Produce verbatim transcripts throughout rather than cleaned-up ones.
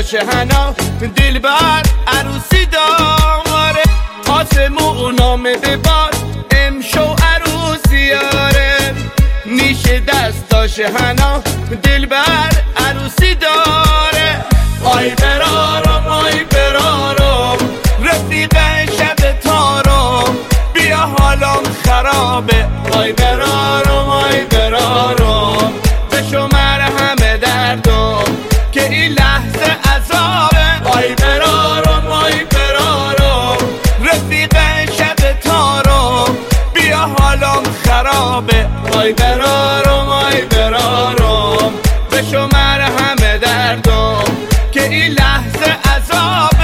شهنا دلبر عروسی داره، آسمونام ببار امشو عروسی آره. نیشه دستا شهنا دلبر عروسی داره. آی برارم آی برارم رفیق شب تارم، بیا حالم خرابه. آی برارم آی برارم به شمر همه دردم که این لحظه عذابه. آی برارم آی برارم رفیق شب تارم، بیا حالم خرابه. آی برارم آی برارم به شمر همه دردم که این لحظه عذابه.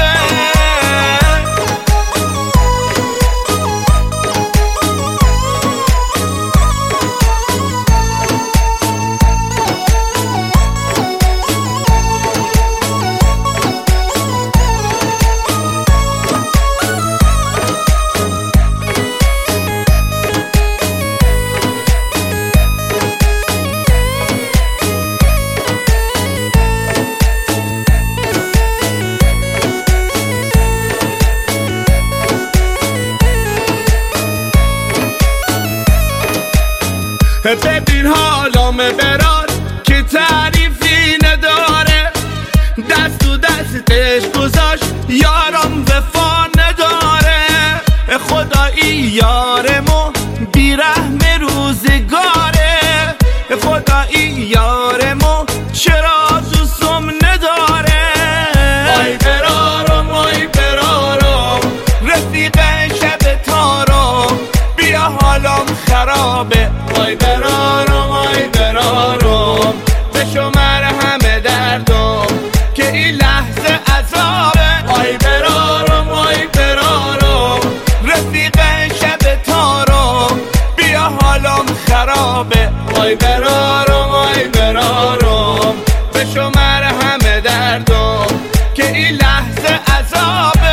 ببین حالام برار که تعریفی نداره، دست تو دستش گذاشت یارم وفا نداره. خدایی یارمو بیرحم روزگاره، خدایی یارمو چرا دوستم نداره. آی برارم آی برارم رفیق شب تارم، بیا حالم خرابه. آی برارم آی برارم به شمر همه دردم که این لحظه عذابه. آی برارم آی برارم رفیق شب تارم، بیا حالم خرابه. آی برارم آی برارم به شمر همه دردم که این لحظه عذابه.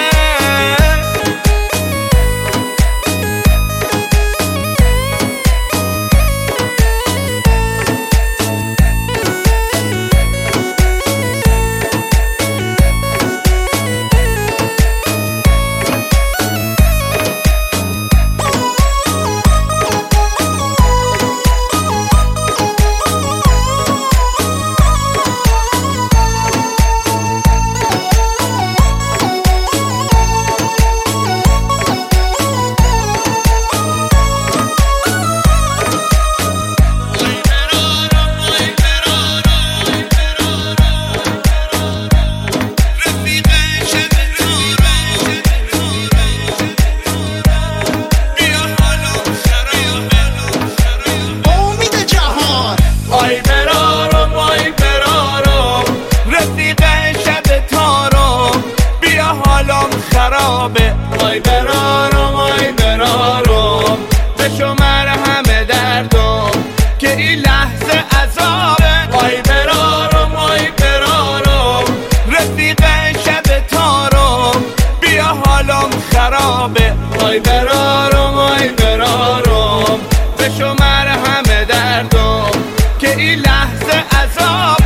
آی برارم آی برارم به شمر همه دردم که این لحظه عذابه. آی برارم آی برارم رفیق شب تارم، بیا حالم خرابه. آی برارم آی برارم به شمر همه دردم که این لحظه عذابه.